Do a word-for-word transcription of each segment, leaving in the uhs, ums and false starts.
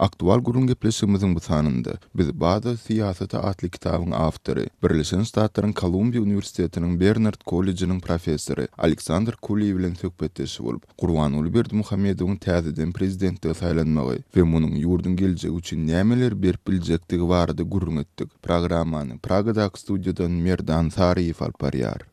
Aktual gurun gepleşigimiziň bu sanynda biz Bada Siyasata atly kitabyň awtory, Birleşen Ştatlaryň Kolumbiya Universitetiniň Bernard College'iniň professory Alexander Kuliy bilen söhbetdeşip bolup, Gurbanuly Berdimuhammedowyň täzeden prezidentlige saýlanmagy we munyň ýurdun geljegi üçin nämeler berip biljekdigi barada gurrun etdik. Programmany Pragadaky studiýadan Merdan Sariýew alyp barýar.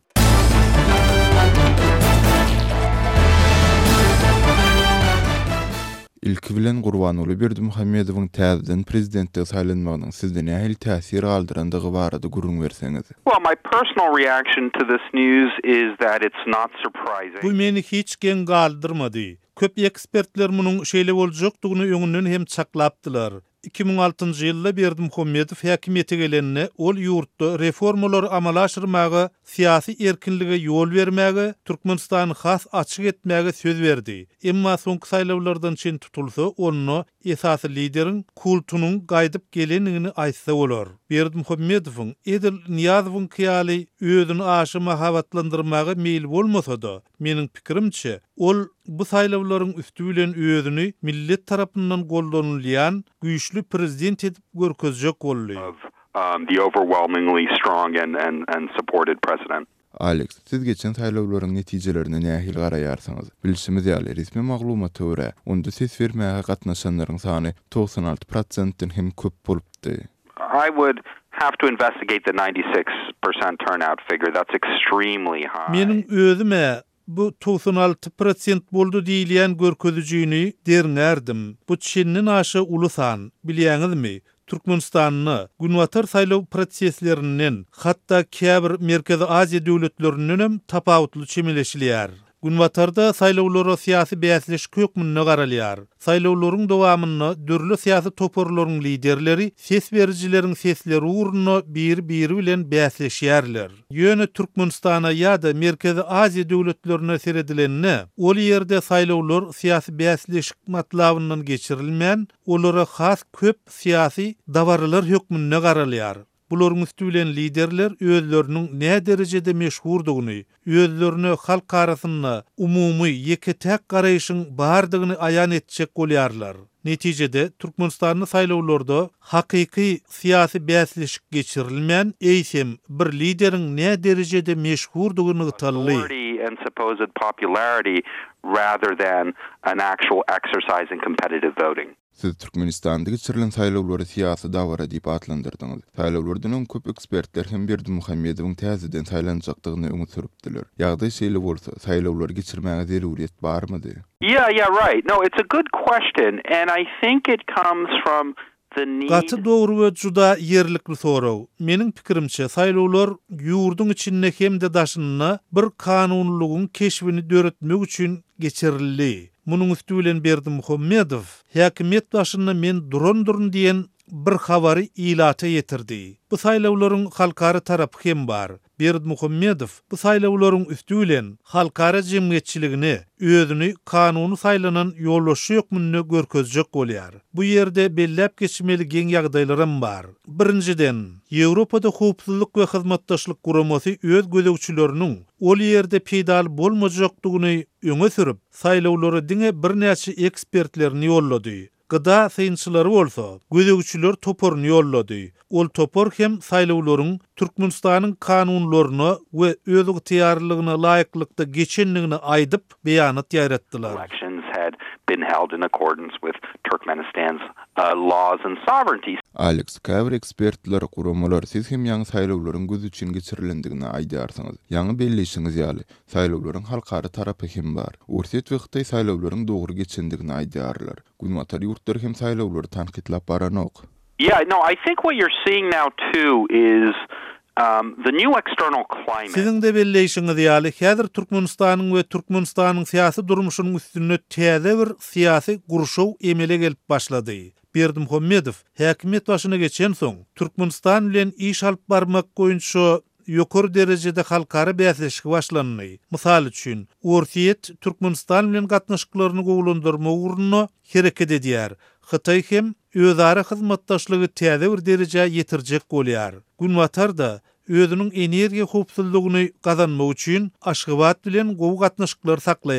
İlki bilen Gurbanuly Berdimuhammedowyň täzeden prezidentlige saýlanmagynyň sizde nähili täsir galdyrandygy barada gurrun berseňiz. Well, my personal reaction to this news is that it's not surprising. Bu meni hiç gen galdyrmady. Köp ekspertler munyň şeýle boljakdygyny öňünden hem çaklapdylar. iki bin altıncı ýylda Berdimuhammedow häkimete gelenine ol ýurtda reformalar amala aşyrmagy, syýasy erkinlige ýol bermäge, Türkmenistany has açyk etmäge söz berdi. Emma soňky saýlawlardan çyn tutulsa, onu esasy lideriň kultunyň gaýdyp gelenigini aýtsa bolar. Berdimuhammedowyň Edil Niýazowyň kyýaly özüni aşy mahabatlandyrmagy meýil bolmasa da, meniň pikirimçe, ol bu saýlawlaryň üstü bilen özüni millet tarapyndan gollanylýan güýçli prezident edip görkezjek boldy. Um, the overwhelmingly strong and, and, and supported president. Alex, siz geçen saýlawlaryň netijelerine nähili garaýarsyňyz? Bilişimiz ýaly resmi maglumata görä, onda ses bermäge gatnaşanlaryň sany doksan alty prosentden hem köp bolupdy. I would have to investigate the ninety-six percent turnout figure. That's extremely high. Meniň özüme bu doksan alty prosent boldu diýilýän görkezijini derňärdim. Bu çinnin aşy ulusan, bilýäňizmi? Türkmenistanyny günwatar saýlaw proseslerinden hatda käbir Merkezi Aziýa döwletlerinden hem tapawutly çemeleşilýär. Günwatarda saýlawlara syýasy bäsleşik hökmüne garalýar. Saýlawlaryň dowamyny dürli syýasy toporlaryň liderleri ses berijileriň sesleri ugruna bir-biri bilen bäsleşýärler. Ýöne Türkmenistana ýa-da Merkezi Aziýa döwletlerine seredilenine, ol ýerde saýlawlar syýasy bäsleşik matlabyndan geçirilmän, olara has köp syýasy dawarlar hökmüne garalýar. Bularň üstü bilen liderler özleriniň näme derejede meşhurdygyny, özlerini halk arasynda umumy ýeketek garaýyşyň bardygyny aýan etjek bolýarlar. Netijede Türkmenistanyň saýlawlarda hakyky syýasy bäsleşik geçirilmän, eýsem bir lideriň näme derejede meşhurdygyny tanly. And supposed popularity rather than an actual exercise in competitive voting. Siz Türkmenistan'da geçirilen saýlawlary syýasy dawara diýip atlandyrdyňyz. Saýlawlardan köp ekspertler hem Berdimuhammedowyň täzeden saýlanjakdygyny öňe süripdiler. Ýagdaý şeýle bolsa, saýlawlary geçirmäge zeruriýet barmydy? Yeah, yeah, right. No, it's a good question, and I think it comes from the need. Gaty dogry we juda ýerlikli soraw. Meniň pikirimçe, saýlawlar ýurdun içinde hemde daşynyna bir kanunlugyň keşbini döretmek üçin geçirildi. Munyň üstü bilen Berdimuhammedow häkimet başyna men duran-duran diýen bir habary ilata ýetirdi. Bu saýlawlaryň halkary tarapy hem bar. Berdimuhammedow bu saýlawlaryň üstü bilen halkara jemgyýetçiligini, özüni kanuny saýlanan ýollaşy ýokmuny görkezjek bolýar. Bu ýerde belläp geçmeli geň ýagdaýlarym bar. Birinciden, Ýewropada howpsuzlyk we hyzmatdaşlyk guramasy öz gözegçileriniň ol ýerde peýdal bolmajakdygyny öňe sürüp, saýlawlary diňe bir näçe ekspertlerini ýollady. Gıda sayınçıları olsa, gözegçiler toporunu yolladı. Ol topor hem saýlawlaryň Türkmenistanyň kanunlaryna we öz ýetýärligine laýyklykda geçenligini aýdyp beýanat ýaratdylar. Elections had been held in accordance with Turkmenistan's uh, laws and sovereignty. Alex, käbir ekspertler guramalar siz hem ýaňy saýlawlaryň göz üçin geçirilendigini aýdarsyňyz. Ýaňy belleşiňiz ýaly, saýlawlaryň halkary tarapy hem bar. Urset we Hytaý saýlawlaryň dogry geçendigini aýdarlar. Günwatar ýurtlar hem saýlawlary tanqidlap baranok. Yeah, no, I think what you're seeing now too is um, the new external climate. Sizin de belleşiňiz ýaly, häzir Türkmenistanyň we Türkmenistanyň syýasy durmuşynyň üstüne täze bir syýasy gurşaw emele gelip başlady. Berdimuhammedow häkimet başyna geçen soň Türkmenistan bilen iş alyp barmak goýunça ýokary derejede halkara bäsleşik başlandy. Mysal üçin, Urset Türkmenistan bilen gatnaşyklaryny gowlandyrma ugruna hereket edýär. Hytaý hem özara hyzmatdaşlygy täze bir derejä ýetirjek bolýar. Günwatar da özüniň energiýa howpsuzlygyny gazanmak üçin Aşgabat bilen gowy gatnaşyklar saklaýar.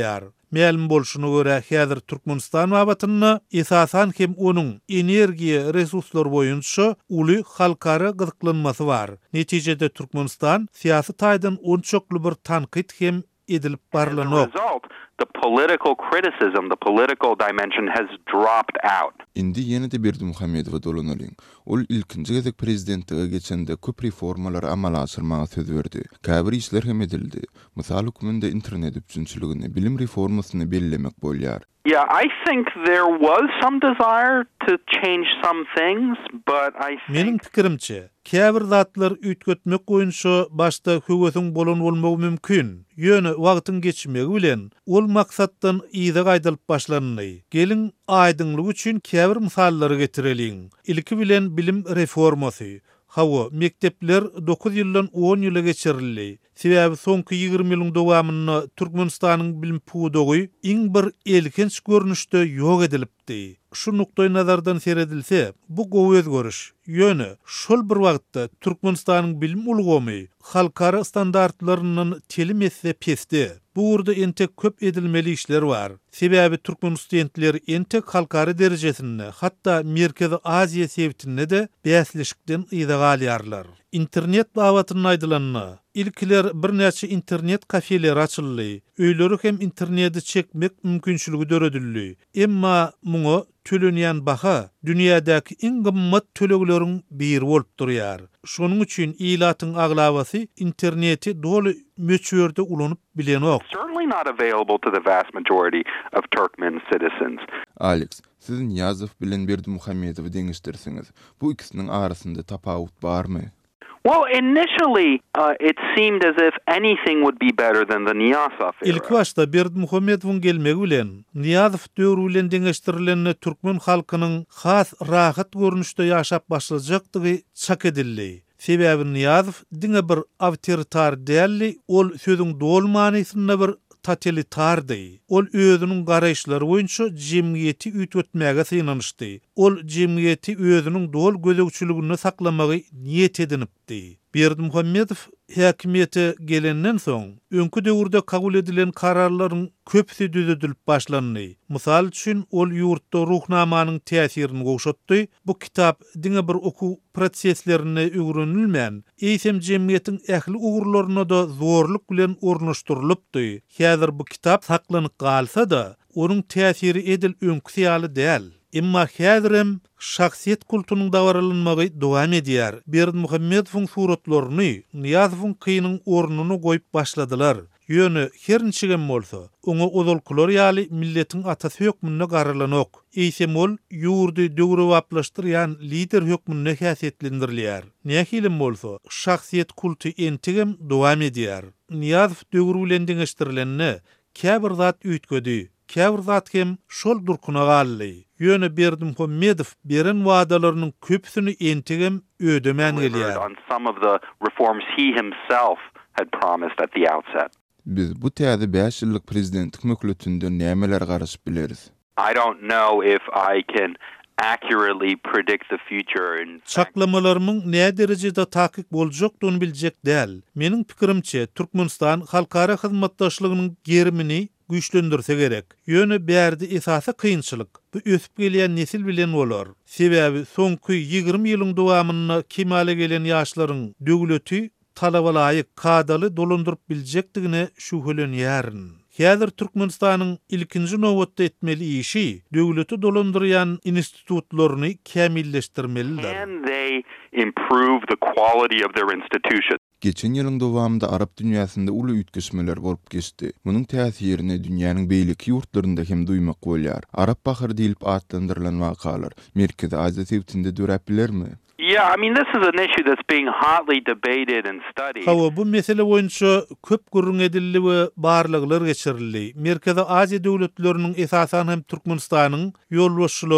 Ma'lum bolşuna görä häzir Türkmenistan wabatyny esasan hem onun energiýa resurslar boýunça uly halkara gyzyklanmasy bar. Netijede Türkmenistan syýasy taýdan onçokly bir tanqid hem edilip barlanok. The political criticism, the political dimension has dropped out. Indi ýene-de Berdimuhammedowa dolanalyn. Ol ilkinji gezek prezidentlige geçende köp reformalar amala aşyrmaga söz berdi. Käbir işler hem edildi. Mysal hökümünde internet üçünçiligini, bilim reformasyny bellemek bolýar. Yeah, I think there was some desire to change some things, but I think... Menin pikirimçe, käbir zatlar ütgötmek boýunça başda höwesiň bolan bolmagy mümkin. Ýöne wagtyň geçmegi bilen ol maksatdan ýyda gaýdalyp başlandy. Gelin aýdynlyk üçin käbir misallary getireliň. Ilki bilen bilim reformasy. Hawa mektepler dokuz ýyldan on ýyla geçirildi. Sebäbi soňky ýygrimi ýylyň dowamyny Türkmenistanyň bilim puwdogy iň bir elkinç görnüşde ýok edilipdi. Şu nukdaý nazardan seredilse, bu gowy özgörüş. Ýöne, şol bir wagtda Türkmenistanyň bilim ulgamy halkara standartlarynyň telim etse pesdi. Bu urda entek köp edilmeli işler var. Sebäbi Türkmen studentleri entek halkara derejesinde, hatta Merkezi Aziýa sebitinde de bäsleşikden ýyda galýarlar. İnternet bawatyny aýdylanyny, ilkiler bir näçe internet kafeler açyldy. Öýleri hem interneti çekmek mümkinçiligi döredildi. Emma muňa tölenýän baha dünýädäki iň gymmat tölegleriň biri bolup durýar. Şonuň üçin ilatyň aglawasy interneti doly möçürde ulanyp bilenok. Certainly not available to the vast majority of Turkmen citizens. Alex, sizin Ýazyp bilen Berdimuhammedowy deňişdirsiňiz. Bu ikisiniň arasynda tapawut barmy? Well, initially, uh, it seemed as if anything would be better than the Niyazov era. İlk başta Berdimuhammedowyň gelmegi bilen Niyazov döwrü bilen deňeşdirilen Türkmen halkynyň has rahat görnüşde ýaşap başlajakdygy çak edildi. Sebäbi Niyazov diňe bir awtoritar dälli, ol sözüň dol manysyna bir totalitardy. Ol özüniň garaýşlary boýunça jemgyýeti ütgetmäge synanyşdy. Ol jemgyýeti özüniň dol gözegçiligini saklamagy niýet edinipdi. Berdimuhammedow häkimiýete gelenden soň öňkü döwürde kabul edilen kararlaryň köpsi düzedilip başlandy. Mysal üçin ol ýurtda ruhnamanyň täsirini goşatdy. Bu kitap diňe bir oku proseslerine öwrenilmän, eýsem jemgyýetiň ähli ugurlaryna da zorluk bilen ornaşdyrylypdy. Häzir bu kitap saklanyp galsa da, onuň täsiri edil öňkü ýaly däl. Emma häzirem şahsiýet kultunyň dawarlanmagy dowam edýär. Berdimuhammedowyň suratlaryny Niyazowyň kynyň ornuny goýup başladylar. Ýöne her niçigem bolsa, oňa odolkular ýaly milletiň atasy hökmüne garalanok. Eýsem ol ýurdy döwre waplaşdyrýan lider hökmüne häsiýetlendirilýär. Nähilem bolsa, şahsiýet kulty entigem dowam edýär. Niyazow döwrü bilen deňeşdirilenne käbir zat ütgedi. Käbir zat hem şol durkuna galdy. Ýöne Berdimuhammedow beren wadalarynyň köpsini entigem ödemän gelýär. On some of the reforms he himself had promised at the outset. Biz bu täze beş ýyllyk prezidentlik mökletinde nämeler garaşyp bileris? I don't know if I can accurately predict the future. In Çaklamalarymyň näme derejede takip boljakdygyny biljek däl. Meniň pikirimçe Türkmenistan halkara hyzmatdaşlygynyň gerimini güýçlendirse gerek. Ýöne bärdi esasy kynçylyk. Bu ösüp gelýän nesil bilen bolar. Sebäbi soňky ýygrimi ýylyň dowamyny kemale gelen ýaşlaryň döwleti talabalaýyk kadaly dolandyryp biljekdigine şüphelenýärin. Häzir Türkmenistanyň ilkinji nowatda etmeli işi döwleti dolandyrýan institutlaryny kämilleşdirmelidir. Can they improve the quality of their institutions? Geçen ýylyň dowamında Arap dünýäsinde uly ütgesmeler bolup geçdi. Munyň täsirini dünýäniň beýleki ýurtlarynda hem duýmak bolýar. Arap bahar diýilip atlandyrylan wakalar Merkezi Aziýa sebitinde dörep bilermi? Yeah, I mean, this is an issue that's being hotly debated and studied. Hawa bu mesele boýunça köp gurrun edildi we barlyglar geçirildi. Merkezi Aziýa döwletleriniň esasan hem Türkmenistanyň ýolbaşçylary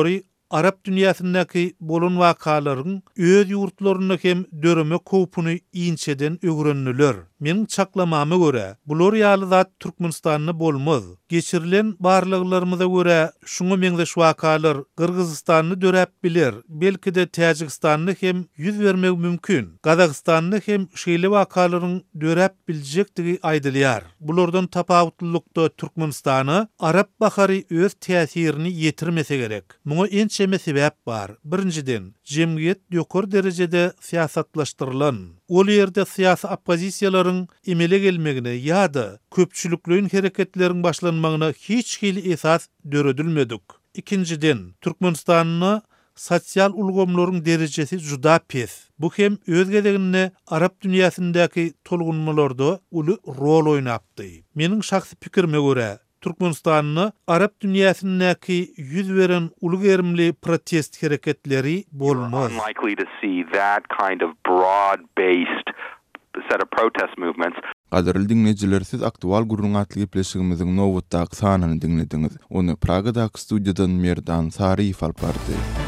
Arap dünýäsindäki bolan wakalaryň öz ýurtlaryna hem döreme kopuny iňçeden öwrendiler. Meniň çaklamama göre bular ýaly zat Türkmenistanyny bolmaz. Geçirilen barlyklarymyza göre şuňa meňzeş wakalar Kyrgyzstanyny dörep biler. Belki de Täjikistanyny hem ýüz bermek mümkin. Gazagystanyny hem şeýle wakalaryň dörep biljekdigi aýdylýar. Bulardan tapawutlykda Türkmenistany Arap bahary öz täsirini ýetirmese gerek. Muňa ençeme sebäp bar. Birinciden, jemgyýet ýokary derejede siýasatlaşdyrylan. Ol ýerde syýasy oppozisiýalaryň emele gelmegine ýa-da köpçülikliň hereketleriň başlanmagyna hiç hili esas döredilmedik. İkinciden, Türkmenistanyny sosial ulgamlaryň derejesi juda pes. Bu hem öz gezeginde Arap dünýäsindäki tolgunmalarda uly rol oýnapdy. Meniň şahsy pikirime göre Türkmenistanyny Arap dünýäsindäki ýüz beren ulgaýrymly protest hereketleri bolmaz. Unlikely to see that kind of broad-based set of protest movements. Gaderli dinleyijiler, siz aktual gurrun atly gepleşigimiziň nowatdaky sanyny dinlediňiz. Onu Pragadaky studiýadan Merdan Sariýew alpardy.